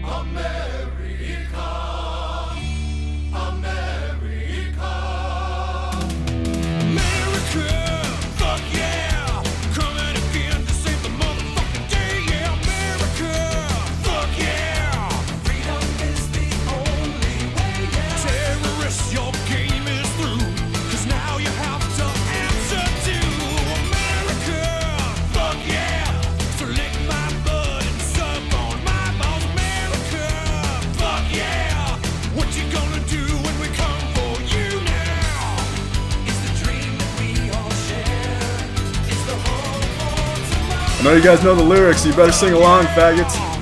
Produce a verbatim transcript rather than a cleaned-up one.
America, America, America, fuck yeah, coming again to save the motherfucking day, yeah, America, fuck yeah, freedom is the only way, yeah, terrorists, your game is through, cause now you have to answer to America, fuck yeah, so lick my blood and suck on my balls, America, fuck yeah, what you gonna do when we come for you now? It's the dream that we all share. It's the hope for tomorrow. I know you guys know the lyrics, so you better sing along, faggots.